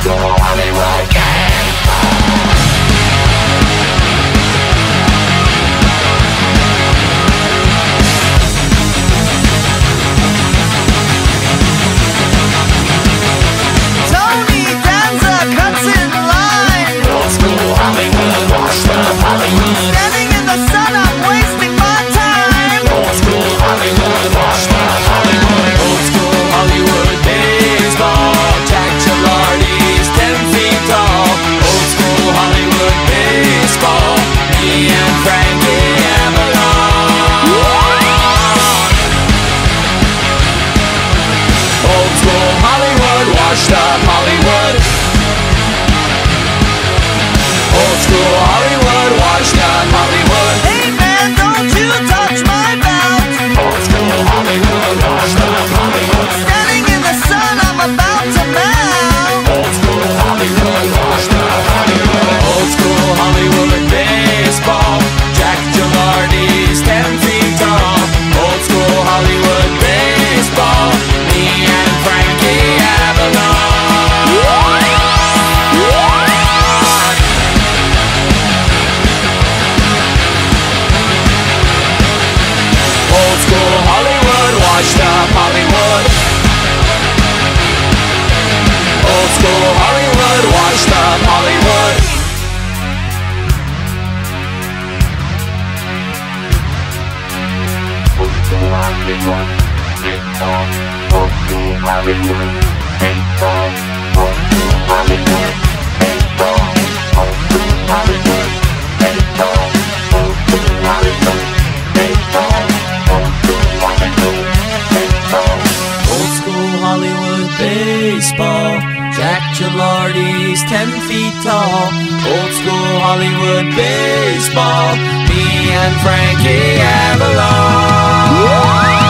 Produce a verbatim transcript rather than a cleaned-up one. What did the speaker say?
school Hollywood baseball. Tony Danza cuts in line. Old school Hollywood, washed up Hollywood. Standing in the sun, I'm wasting my time. Old school Hollywood, washed up Hollywood. Old school Hollywood baseball. Jack Gilardi's ten feet tall. Old school Hollywood baseball. Me and Frankie Avalon. Old school Hollywood, washed up Hollywood. Old school Hollywood, washed up Hollywood. Hey man, don't you touch my belt. Old school Hollywood, washed up Hollywood. Standing in the sun, I'm about to melt. Old school Hollywood, washed up Hollywood. Old school Hollywood baseball. Jack Gilardi's ten feet tall. Old school Hollywood baseball. Me and Frankie Avalon. Old school Hollywood, washed up Hollywood. Old school Hollywood, washed up Hollywood. Old school Hollywood, baseball. Old school Hollywood, baseball. Old school Hollywood, baseball. Old school Hollywood, baseball. Old school Hollywood, baseball. Old school Hollywood, baseball. Old school Hollywood baseball. Jack Gilardi's ten feet tall. Old school Hollywood baseball. Me and Frankie Avalon.